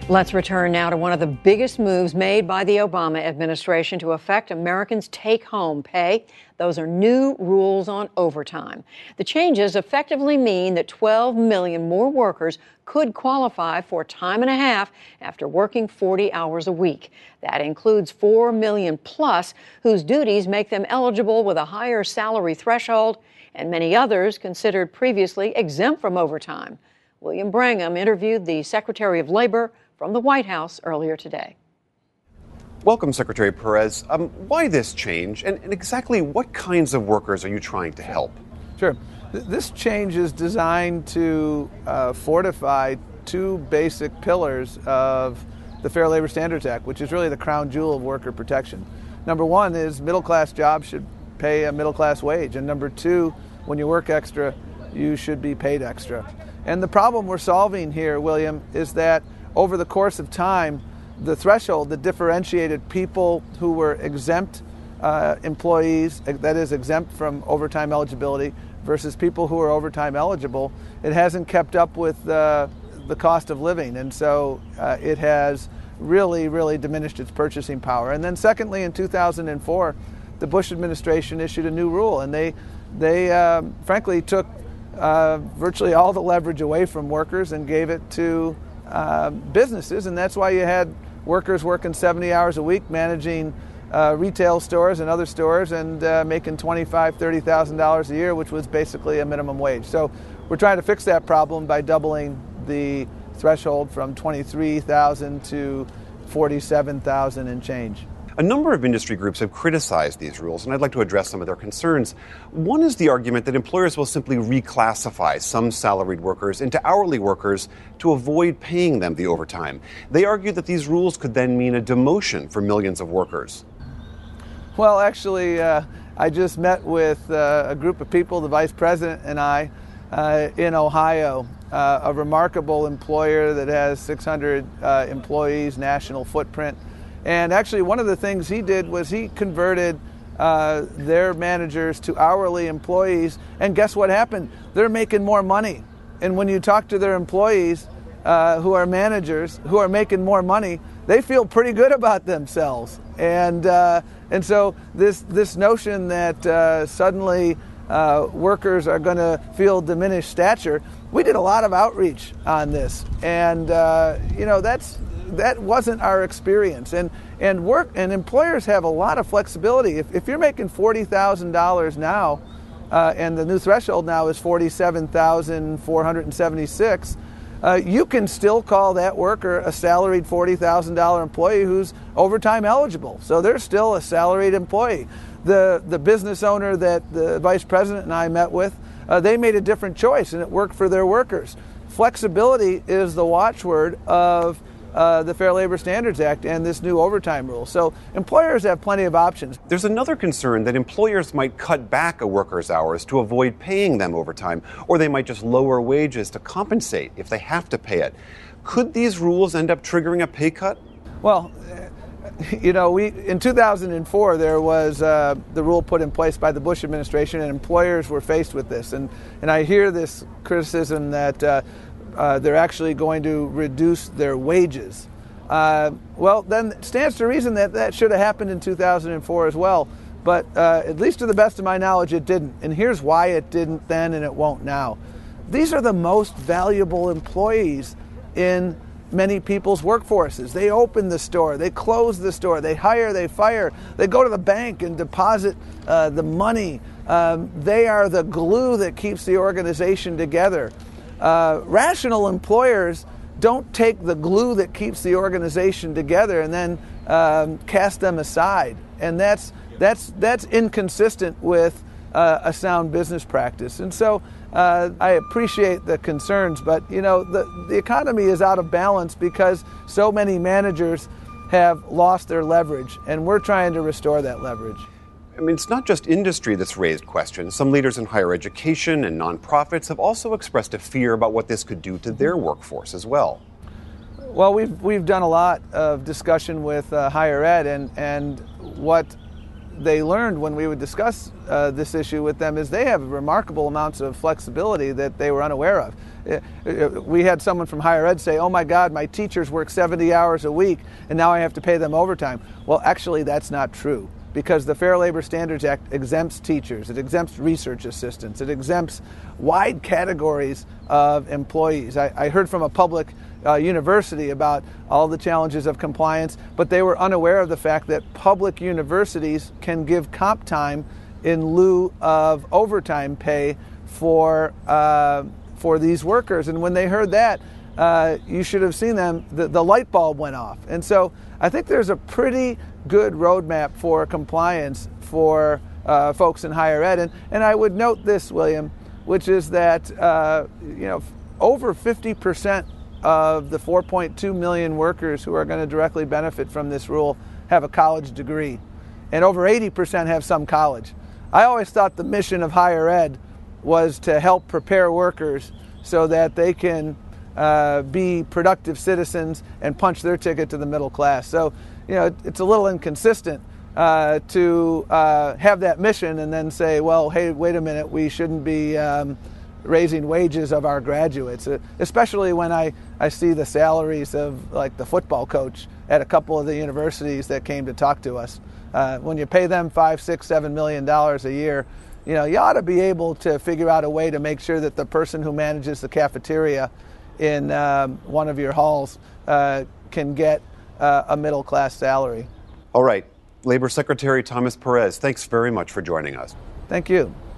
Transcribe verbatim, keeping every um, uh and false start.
Let's return now to one of the biggest moves made by the Obama administration to affect Americans' take-home pay. Those are new rules on overtime. The changes effectively mean that twelve million more workers could qualify for time and a half after working forty hours a week. That includes four million plus whose duties make them eligible with a higher salary threshold, and many others considered previously exempt from overtime. William Brangham interviewed the Secretary of Labor from the White House earlier today. Welcome, Secretary Perez. Um, why this change, and, and exactly what kinds of workers are you trying to help? Sure. Th- this change is designed to uh, fortify two basic pillars of the Fair Labor Standards Act, which is really the crown jewel of worker protection. Number one is middle-class jobs should pay a middle-class wage, and number two, when you work extra, you should be paid extra. And the problem we're solving here, William, is that over the course of time, the threshold that differentiated people who were exempt uh, employees, that is exempt from overtime eligibility, versus people who are overtime eligible, it hasn't kept up with uh, the cost of living. And so uh, it has really, really diminished its purchasing power. And then secondly, in two thousand four, the Bush administration issued a new rule, and they, they uh, frankly took uh, virtually all the leverage away from workers and gave it to Uh, businesses, and that's why you had workers working seventy hours a week managing uh, retail stores and other stores and uh, making twenty-five thousand dollars, thirty thousand dollars a year, which was basically a minimum wage. So we're trying to fix that problem by doubling the threshold from twenty-three thousand dollars to forty-seven thousand dollars and change. A number of industry groups have criticized these rules, and I'd like to address some of their concerns. One is the argument that employers will simply reclassify some salaried workers into hourly workers to avoid paying them the overtime. They argue that these rules could then mean a demotion for millions of workers. Well, actually, uh, I just met with uh, a group of people, the Vice President and I, uh, in Ohio, uh, a remarkable employer that has six hundred uh, employees, national footprint. And actually, one of the things he did was he converted uh, their managers to hourly employees. And guess what happened? They're making more money. And when you talk to their employees uh, who are managers, who are making more money, they feel pretty good about themselves. And uh, and so this this notion that uh, suddenly uh, workers are going to feel diminished stature, we did a lot of outreach on this. And, uh, you know, that's that wasn't our experience. And and work and employers have a lot of flexibility. If, if you're making forty thousand dollars now, uh, and the new threshold now is forty-seven thousand four hundred seventy-six, uh, you can still call that worker a salaried forty thousand dollars employee who's overtime eligible. So they're still a salaried employee. The the business owner that the Vice President and I met with, uh, they made a different choice, and it worked for their workers. Flexibility is the watchword of Uh, the Fair Labor Standards Act and this new overtime rule. So employers have plenty of options. There's another concern that employers might cut back a worker's hours to avoid paying them overtime, or they might just lower wages to compensate if they have to pay it. Could these rules end up triggering a pay cut? Well, you know, we in two thousand four there was uh, the rule put in place by the Bush administration, and employers were faced with this. And, and I hear this criticism that uh, Uh, they're actually going to reduce their wages. Uh, well, then it stands to reason that that should have happened in two thousand four as well. But uh, at least to the best of my knowledge, it didn't. And here's why it didn't then and it won't now. These are the most valuable employees in many people's workforces. They open the store, they close the store, they hire, they fire, they go to the bank and deposit uh, the money. Um, they are the glue that keeps the organization together. Uh, rational employers don't take the glue that keeps the organization together and then um, cast them aside, and that's that's that's inconsistent with uh, a sound business practice. And so uh, I appreciate the concerns, but you know the the economy is out of balance because so many managers have lost their leverage, and we're trying to restore that leverage. I mean, it's not just industry that's raised questions. Some leaders in higher education and nonprofits have also expressed a fear about what this could do to their workforce as well. Well, we've we've done a lot of discussion with uh, higher ed, and and what they learned when we would discuss uh, this issue with them is they have remarkable amounts of flexibility that they were unaware of. we had someone from higher ed say, oh my God, my teachers work seventy hours a week and now I have to pay them overtime. Well, actually, that's not true, because the Fair Labor Standards Act exempts teachers, it exempts research assistants, it exempts wide categories of employees. I, I heard from a public uh, university about all the challenges of compliance, but they were unaware of the fact that public universities can give comp time in lieu of overtime pay for uh, for these workers. And when they heard that, uh, you should have seen them, the, the light bulb went off. And so I think there's a pretty good roadmap for compliance for uh, folks in higher ed. And, and I would note this, William, which is that uh, you know over fifty percent of the four point two million workers who are going to directly benefit from this rule have a college degree, and over eighty percent have some college. I always thought the mission of higher ed was to help prepare workers so that they can uh, be productive citizens and punch their ticket to the middle class. So, you know, it's a little inconsistent uh, to uh, have that mission and then say, well, hey, wait a minute, we shouldn't be um, raising wages of our graduates, uh, especially when I, I see the salaries of like the football coach at a couple of the universities that came to talk to us. Uh, when you pay them five, six, seven million dollars a year, you know, you ought to be able to figure out a way to make sure that the person who manages the cafeteria in um, one of your halls uh, can get uh, a middle-class salary. All right. Labor Secretary Thomas Perez, thanks very much for joining us. Thank you.